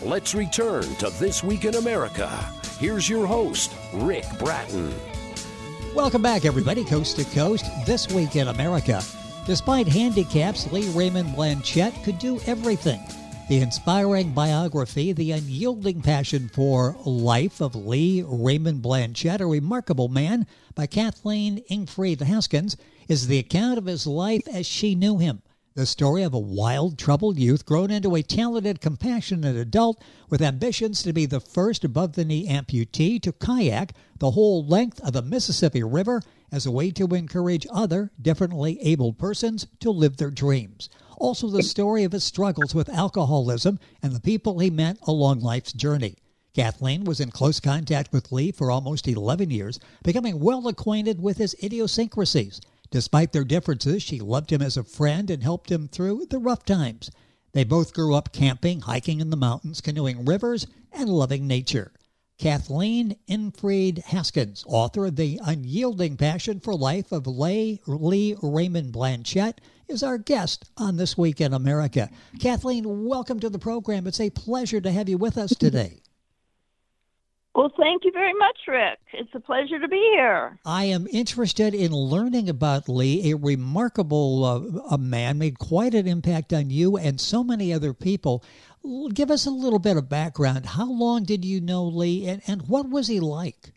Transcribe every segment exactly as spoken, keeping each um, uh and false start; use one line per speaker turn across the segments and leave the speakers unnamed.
let's return to This Week in America. Here's your host, Rick Bratton.
Welcome back, everybody, coast to coast. This Week in America. Despite handicaps, Lee Raymond Blanchette could do everything. The inspiring biography, The Unyielding Passion for Life of Lee Raymond Blanchette, a Remarkable Man, by Kathleen Ingfried Haskins, is the account of his life as she knew him. The story of a wild, troubled youth grown into a talented, compassionate adult with ambitions to be the first above-the-knee amputee to kayak the whole length of the Mississippi River as a way to encourage other differently abled persons to live their dreams. Also the story of his struggles with alcoholism and the people he met along life's journey. Kathleen was in close contact with Lee for almost eleven years, becoming well acquainted with his idiosyncrasies. Despite their differences, she loved him as a friend and helped him through the rough times. They both grew up camping, hiking in the mountains, canoeing rivers, and loving nature. Kathleen Ingfried Haskins, author of The Unyielding Passion for Life of Lee, Lee Raymond Blanchette, is our guest on This Week in America. Kathleen, welcome to the program. It's a pleasure to have you with us today.
Well, thank you very much, Rick. It's a pleasure to be here.
I am interested in learning about Lee, a remarkable uh, a man, made quite an impact on you and so many other people. Give us a little bit of background. How long did you know Lee, and, and what was he like?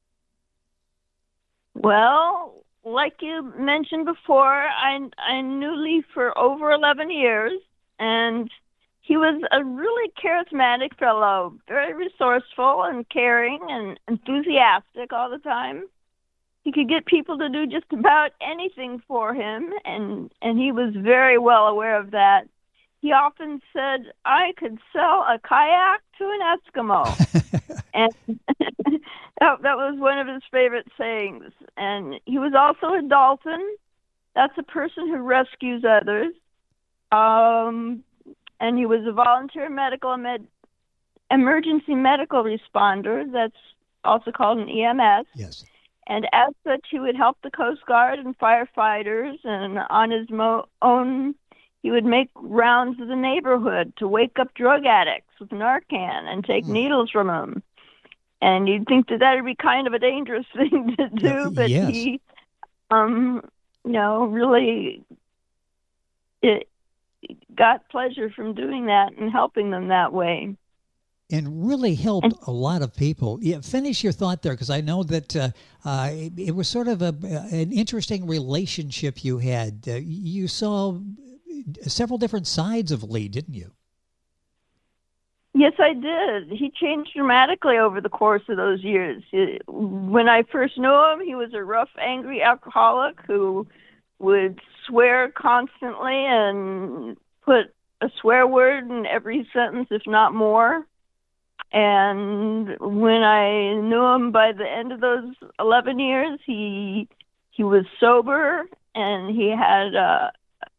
Well, like you mentioned before, I, I knew Lee for over eleven years, and he was a really charismatic fellow, very resourceful and caring and enthusiastic all the time. He could get people to do just about anything for him, and, and he was very well aware of that. He often said, I could sell a kayak to an Eskimo. and that, that was one of his favorite sayings. And he was also a dolphin. That's a person who rescues others. Um, and he was a volunteer medical med- emergency medical responder. That's also called an E M S.
Yes.
And as such, he would help the Coast Guard and firefighters, and on his mo- own, he would make rounds of the neighborhood to wake up drug addicts with Narcan and take mm. needles from them. And you'd think that that would be kind of a dangerous thing to do, uh, but
yes.
he, um, you know, really it, got pleasure from doing that and helping them that way.
And really helped a lot of people. Yeah, finish your thought there, because I know that uh, uh, it, it was sort of a, an interesting relationship you had. Uh, you saw several different sides of Lee, didn't you?
Yes, I did. He changed dramatically over the course of those years. When I first knew him, he was a rough, angry alcoholic who would swear constantly and put a swear word in every sentence, if not more. And when I knew him by the end of those eleven years, he he was sober, and he had a,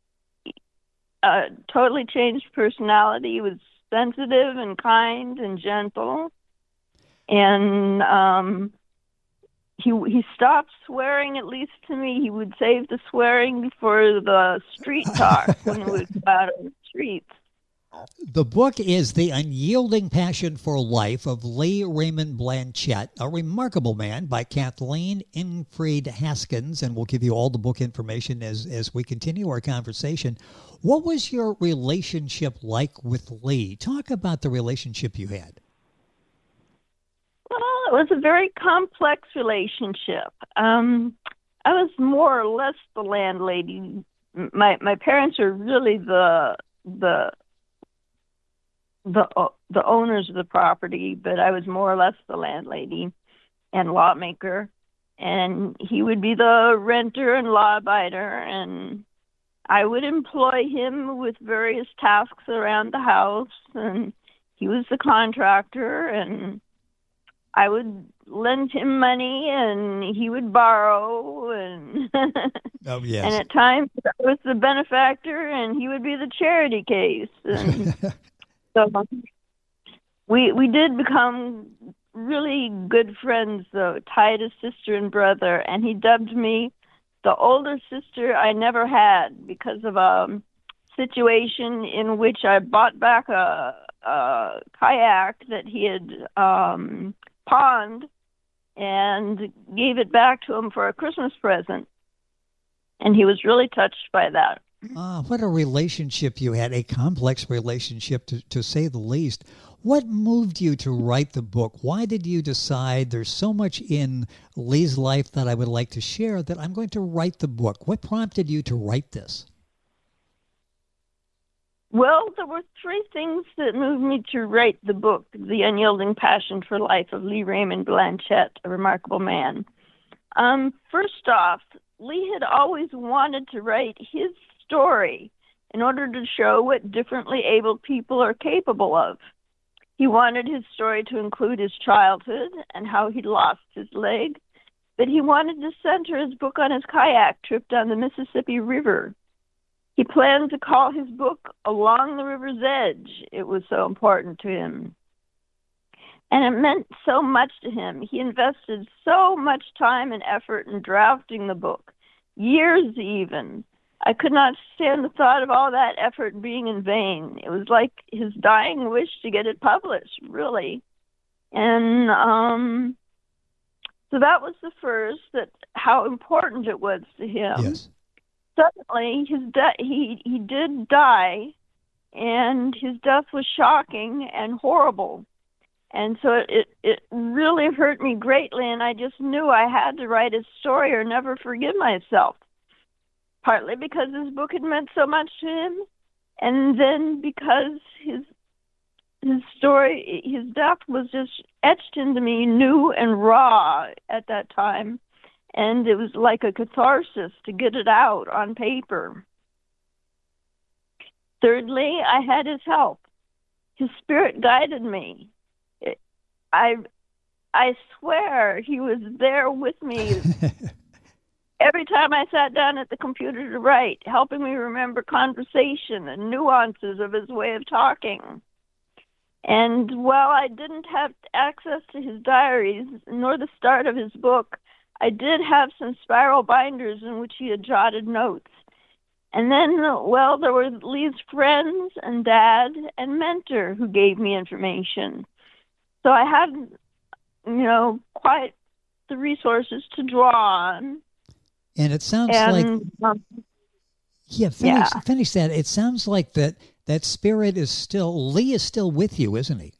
a totally changed personality. He was sensitive and kind and gentle. And um, he he stopped swearing, at least to me. He would save the swearing for the street talk when we would go out on the streets.
The book is The Unyielding Passion for Life of Lee Raymond Blanchette, a Remarkable Man, by Kathleen Ingfried Haskins, and we'll give you all the book information as, as we continue our conversation. What was your relationship like with Lee? Talk about the relationship you had.
Well, it was a very complex relationship. Um, I was more or less the landlady. My my parents are really the the the the owners of the property, but I was more or less the landlady and lawmaker, and he would be the renter and law abider, and I would employ him with various tasks around the house, and he was the contractor, and I would lend him money, and he would borrow, and
oh, yes.
and at times I was the benefactor, and he would be the charity case, and so we we did become really good friends, though, tied as sister and brother, and he dubbed me the older sister I never had because of a situation in which I bought back a, a kayak that he had um, pawned and gave it back to him for a Christmas present. And he was really touched by that.
Ah, what a relationship you had, a complex relationship to, to say the least. What moved you to write the book? Why did you decide there's so much in Lee's life that I would like to share that I'm going to write the book? What prompted you to write this?
Well, there were three things that moved me to write the book, The Unyielding Passion for Life of Lee Raymond Blanchette, A Remarkable Man. Um, first off, Lee had always wanted to write his story in order to show what differently abled people are capable of. He wanted his story to include his childhood and how he lost his leg, but he wanted to center his book on his kayak trip down the Mississippi River. He planned to call his book Along the River's Edge. It was so important to him. And it meant so much to him. He invested so much time and effort in drafting the book, years even. I could not stand the thought of all that effort being in vain. It was like his dying wish to get it published, really. And um, so that was the first, that how important it was to him.
Yes.
Suddenly, his de- he, he did die, and his death was shocking and horrible. And so it, it really hurt me greatly, and I just knew I had to write his story or never forgive myself. Partly because his book had meant so much to him, and then because his his story, his death was just etched into me new and raw at that time, and it was like a catharsis to get it out on paper. Thirdly, I had his help. His spirit guided me. It, I, I swear he was there with me every time I sat down at the computer to write, helping me remember conversation and nuances of his way of talking. And while I didn't have access to his diaries, nor the start of his book, I did have some spiral binders in which he had jotted notes. And then, well, there were Lee's friends and dad and mentor who gave me information. So I had, you know, quite the resources to draw on.
And it sounds
and,
like,
um,
yeah, finish,
yeah.
finish that. It sounds like that that spirit is still, Lee is still with you, isn't he?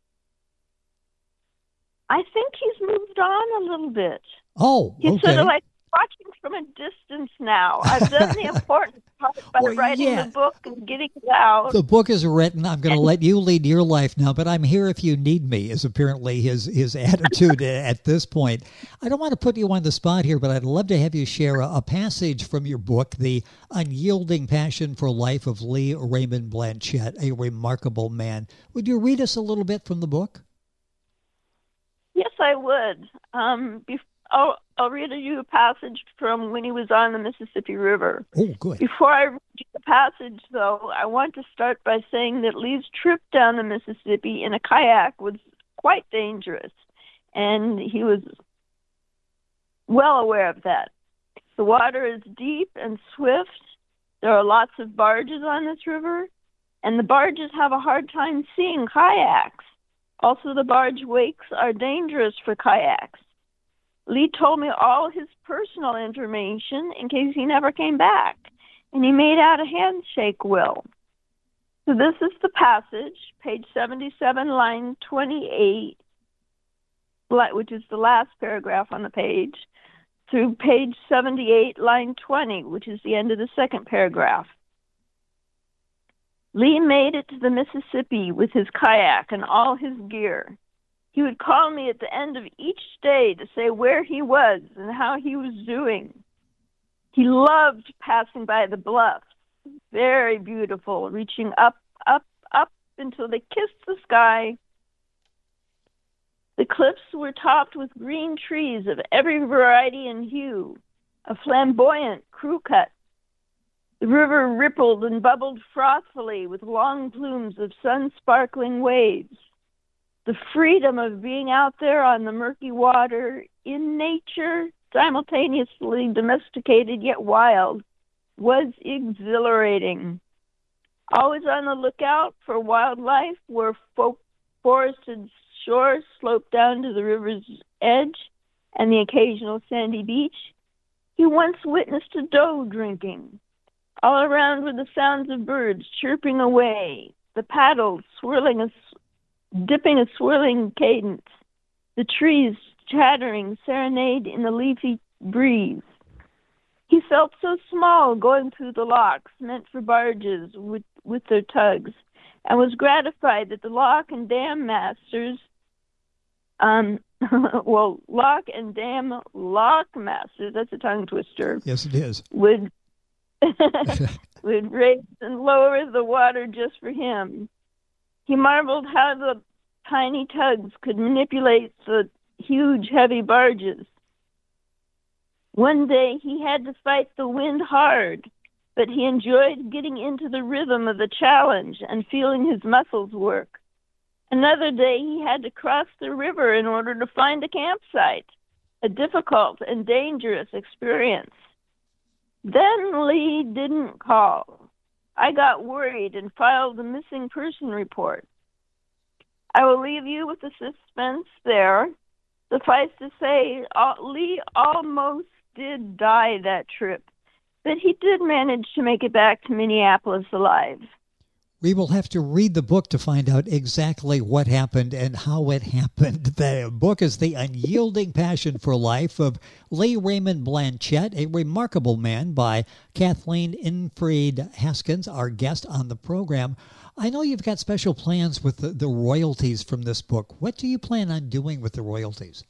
I think he's moved on a little bit.
Oh,
He's
okay.
sort of like watching from a distance now. I've done the important part by
Well,
writing
yeah.
the book and getting it out.
The book is written. I'm going to let you lead your life now, but I'm here if you need me, is apparently his, his attitude at this point. I don't want to put you on the spot here, but I'd love to have you share a, a passage from your book, The Unyielding Passion for Life of Lee Raymond Blanchette, A Remarkable Man. Would you read us a little bit from the book?
Yes, I would. Um, bef- I'll, I'll read you a passage from when he was on the Mississippi River.
Oh, good.
Before I read you the passage, though, I want to start by saying that Lee's trip down the Mississippi in a kayak was quite dangerous, and he was well aware of that. The water is deep and swift. There are lots of barges on this river, and the barges have a hard time seeing kayaks. Also, the barge wakes are dangerous for kayaks. Lee told me all his personal information in case he never came back, and he made out a handshake will. So this is the passage, page seventy-seven, line twenty-eight, which is the last paragraph on the page, through page seventy-eight, line twenty, which is the end of the second paragraph. Lee made it to the Mississippi with his kayak and all his gear. He would call me at the end of each day to say where he was and how he was doing. He loved passing by the bluffs, very beautiful, reaching up, up, up until they kissed the sky. The cliffs were topped with green trees of every variety and hue, a flamboyant crew cut. The river rippled and bubbled frothfully with long plumes of sun-sparkling waves. The freedom of being out there on the murky water, in nature, simultaneously domesticated yet wild, was exhilarating. Always on the lookout for wildlife were fo- forested shore sloped down to the river's edge and the occasional sandy beach, he once witnessed a doe drinking. All around were the sounds of birds chirping away, the paddles swirling a, dipping a swirling cadence, the trees chattering serenade in the leafy breeze. He felt so small going through the locks meant for barges with, with their tugs, and was gratified that the lock and dam masters, um, well, lock and dam lock masters, that's a tongue twister.
Yes, it is.
Would, would raise and lower the water just for him. He marveled how the tiny tugs could manipulate the huge, heavy barges. One day he had to fight the wind hard, but he enjoyed getting into the rhythm of the challenge and feeling his muscles work. Another day he had to cross the river in order to find a campsite, a difficult and dangerous experience. Then Lee didn't call. I got worried and filed a missing person report. I will leave you with the suspense there. Suffice to say, Lee almost did die that trip, but he did manage to make it back to Minneapolis alive.
We will have to read the book to find out exactly what happened and how it happened. The book is The Unyielding Passion for Life of Lee Raymond Blanchette, a remarkable man, by Kathleen Infried Haskins, our guest on the program. I know you've got special plans with the, the royalties from this book. What do you plan on doing with the royalties?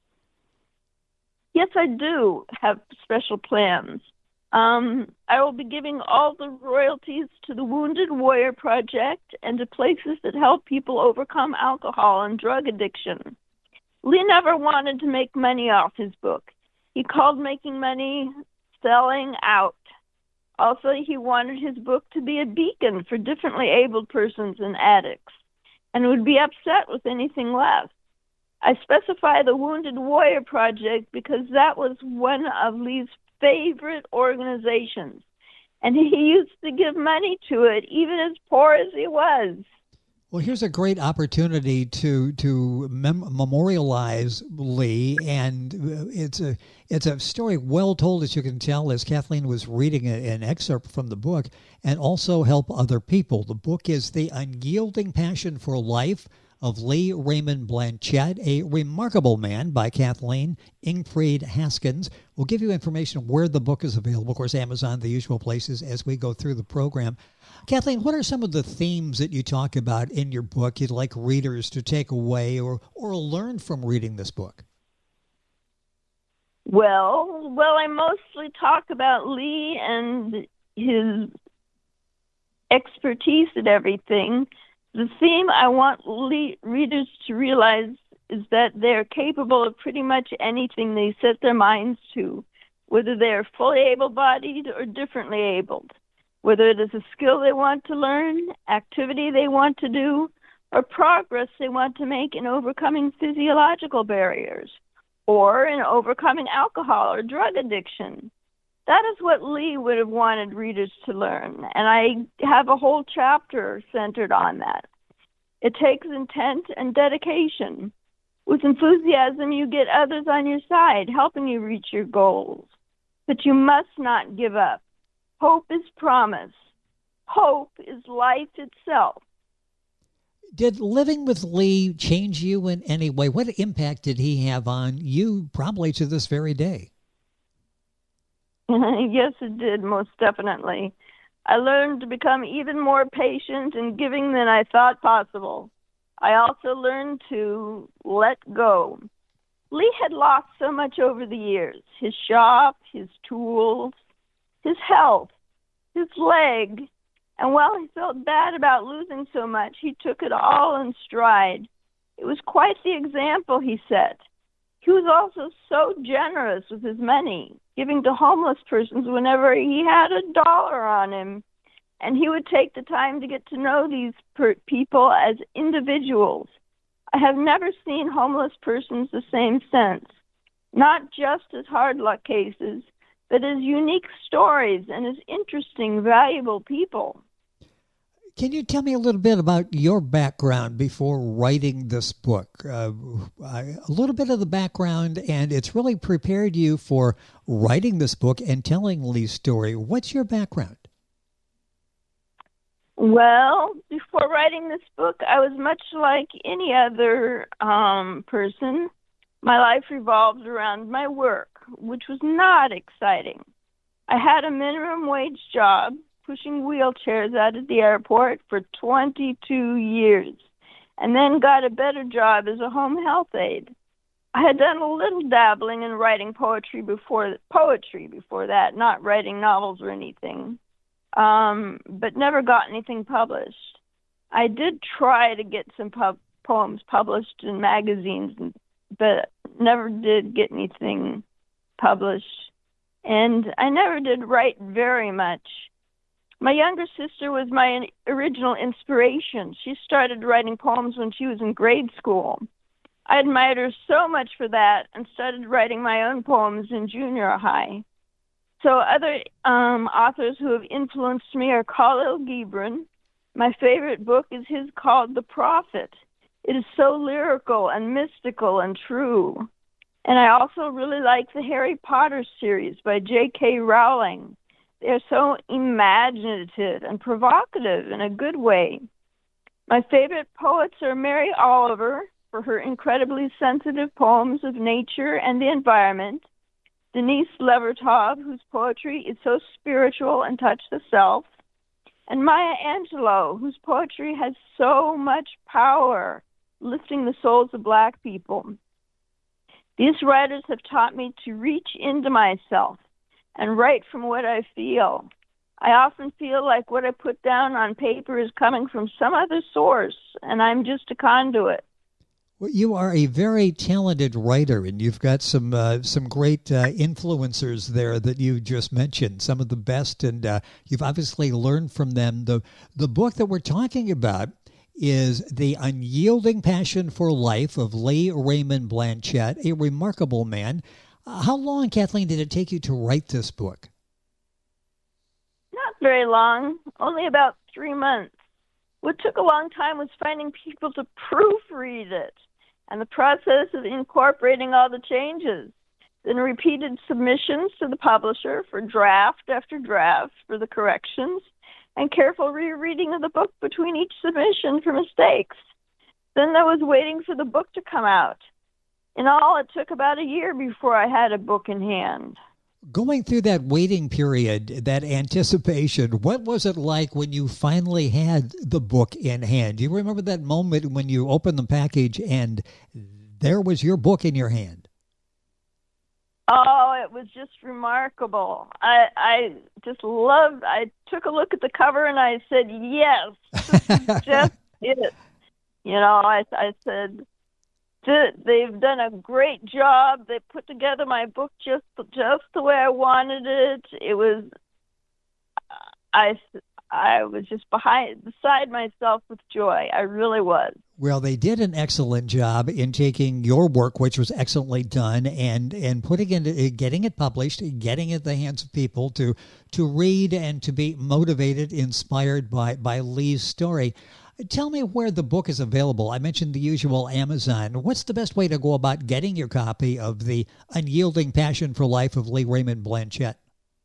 Yes, I do have special plans. Um, I will be giving all the royalties to the Wounded Warrior Project and to places that help people overcome alcohol and drug addiction. Lee never wanted to make money off his book. He called making money selling out. Also, he wanted his book to be a beacon for differently abled persons and addicts, and would be upset with anything less. I specify the Wounded Warrior Project because that was one of Lee's favorite organizations, and he used to give money to it, even as poor as he was.
Well, here's a great opportunity to to mem- memorialize Lee, and it's a it's a story well told, as you can tell, as Kathleen was reading a, an excerpt from the book, and also help other people. The book is The Unyielding Passion for Life of Lee Raymond Blanchette, a remarkable man, by Kathleen Infried Haskins. We'll give you information where the book is available. Of course, Amazon, the usual places, as we go through the program. Kathleen, what are some of the themes that you talk about in your book you'd like readers to take away or, or learn from reading this book?
Well, well, I mostly talk about Lee and his expertise at everything. The theme I want le- readers to realize is that they're capable of pretty much anything they set their minds to, whether they're fully able-bodied or differently abled, whether it is a skill they want to learn, activity they want to do, or progress they want to make in overcoming physiological barriers, or in overcoming alcohol or drug addiction. That is what Lee would have wanted readers to learn, and I have a whole chapter centered on that. It takes intent and dedication. With enthusiasm, you get others on your side, helping you reach your goals. But you must not give up. Hope is promise. Hope is life itself.
Did living with Lee change you in any way? What impact did he have on you, probably to this very day?
Yes, it did, most definitely. I learned to become even more patient and giving than I thought possible. I also learned to let go. Lee had lost so much over the years: his shop, his tools, his health, his leg. And while he felt bad about losing so much, he took it all in stride. It was quite the example he set. He was also so generous with his money, giving to homeless persons whenever he had a dollar on him. And he would take the time to get to know these per- people as individuals. I have never seen homeless persons the same since, not just as hard luck cases, but as unique stories and as interesting, valuable people.
Can you tell me a little bit about your background before writing this book? Uh, a little bit of the background, and it's really prepared you for writing this book and telling Lee's story. What's your background?
Well, before writing this book, I was much like any other um, person. My life revolved around my work, which was not exciting. I had a minimum wage job pushing wheelchairs out at the airport for twenty-two years, and then got a better job as a home health aide. I had done a little dabbling in writing poetry before poetry before that, not writing novels or anything, um, but never got anything published. I did try to get some pub- poems published in magazines, but never did get anything published. And I never did write very much. My younger sister was my original inspiration. She started writing poems when she was in grade school. I admired her so much for that and started writing my own poems in junior high. So other um, authors who have influenced me are Khalil Gibran. My favorite book is his called The Prophet. It is so lyrical and mystical and true. And I also really like the Harry Potter series by J K Rowling. They're so imaginative and provocative in a good way. My favorite poets are Mary Oliver for her incredibly sensitive poems of nature and the environment, Denise Levertov, whose poetry is so spiritual and touch the self, and Maya Angelou, whose poetry has so much power, lifting the souls of Black people. These writers have taught me to reach into myself and write from what I feel. I often feel like what I put down on paper is coming from some other source, and I'm just a conduit.
Well, you are a very talented writer, and you've got some uh, some great uh, influencers there that you just mentioned, some of the best, and uh, you've obviously learned from them. The, the book that we're talking about is The Unyielding Passion for Life of Lee Raymond Blanchette, a remarkable man. Uh, how long, Kathleen, did it take you to write this book?
Not very long, only about three months. What took a long time was finding people to proofread it and the process of incorporating all the changes. Then repeated submissions to the publisher for draft after draft for the corrections, and careful rereading of the book between each submission for mistakes. Then there was waiting for the book to come out. In all, it took about a year before I had a book in hand.
Going through that waiting period, that anticipation, what was it like when you finally had the book in hand? Do you remember that moment when you opened the package and there was your book in your hand?
Oh, it was just remarkable. I I just loved, I took a look at the cover and I said, yes, this is just it. You know, I, I said, they've done a great job. They put together my book just just the way I wanted it. It was, I, I was just behind, beside myself with joy. I really was.
Well, they did an excellent job in taking your work, which was excellently done, and, and putting it, getting it published, getting it in the hands of people to to read and to be motivated, inspired by, by Lee's story. Tell me where the book is available. I mentioned the usual Amazon. What's the best way to go about getting your copy of The Unyielding Passion for Life of Lee Raymond Blanchette?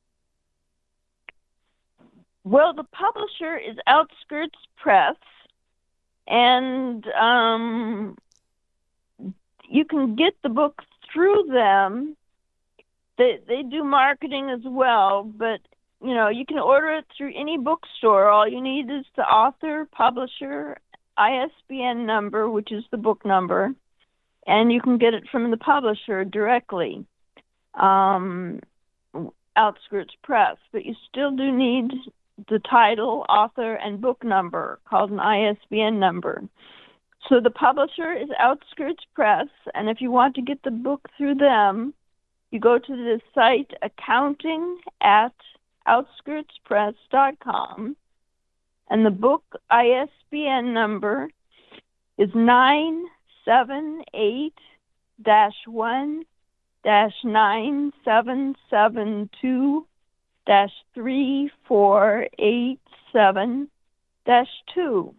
Well, the publisher is Outskirts Press, and um, you can get the book through them. They they do marketing as well, but you know, you can order it through any bookstore. All you need is the author, publisher, I S B N number, which is the book number, and you can get it from the publisher directly, um, Outskirts Press. But you still do need the title, author, and book number, called an I S B N number. So the publisher is Outskirts Press, and if you want to get the book through them, you go to the site accounting at outskirts press dot com, and the book I S B N number is nine seven eight dash one dash nine seven seven two dash three four eight seven two.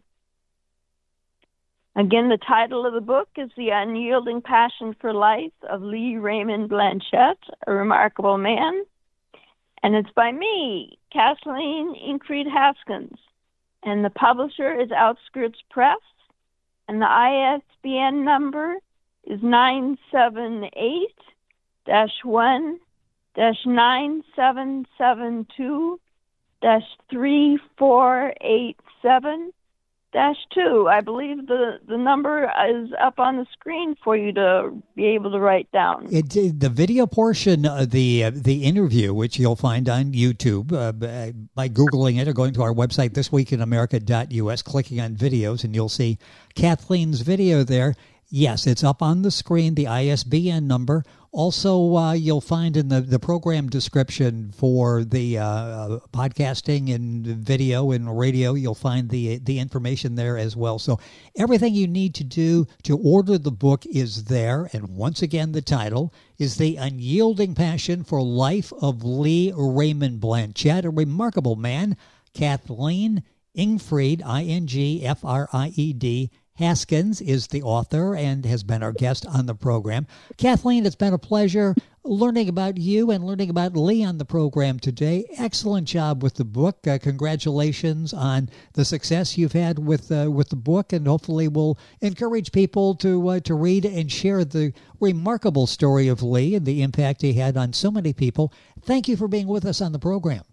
Again, the title of the book is The Unyielding Passion for Life of Lee Raymond Blanchette, A Remarkable Man. And it's by me, Kathleen Ingrid Haskins. And the publisher is Outskirts Press. And the I S B N number is nine seven eight dash one dash nine seven seven two dash three four eight seven dash two. I believe the, the number is up on the screen for you to be able to write down.
It, the video portion of the uh, the interview, which you'll find on YouTube uh, by Googling it or going to our website, this week in america dot u s, clicking on videos, and you'll see Kathleen's video there. Yes, it's up on the screen, the I S B N number. Also, uh, you'll find in the, the program description for the uh, uh, podcasting and video and radio, you'll find the the information there as well. So everything you need to do to order the book is there. And once again, the title is The Unyielding Passion for Life of Lee Raymond Blanchette, a remarkable man. Kathleen Ingrid, I N G F R I E D, Haskins is the author and has been our guest on the program. Kathleen, it's been a pleasure learning about you and learning about Lee on the program today. Excellent job with the book. Uh, congratulations on the success you've had with uh, with the book, and hopefully we'll encourage people to uh, to read and share the remarkable story of Lee and the impact he had on so many people. Thank you for being with us on the program.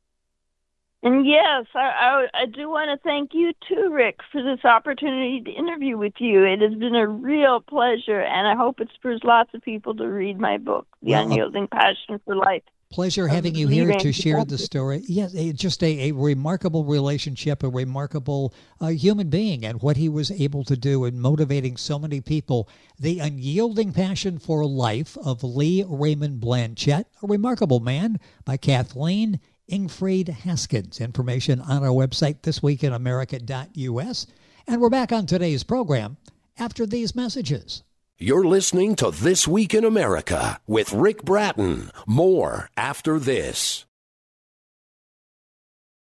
And yes, I, I, I do want to thank you too, Rick, for this opportunity to interview with you. It has been a real pleasure, and I hope it spurs lots of people to read my book, The well, Unyielding Passion for Life.
Pleasure having you here to share the story. Yes, just a, a remarkable relationship, a remarkable uh, human being, and what he was able to do in motivating so many people. The Unyielding Passion for Life of Lee Raymond Blanchette, a remarkable man, by Kathleen Ingrid Haskins. Information on our website, this week in america dot u s. And we're back on today's program after these messages.
You're listening to This Week in America with Rick Bratton. More after this.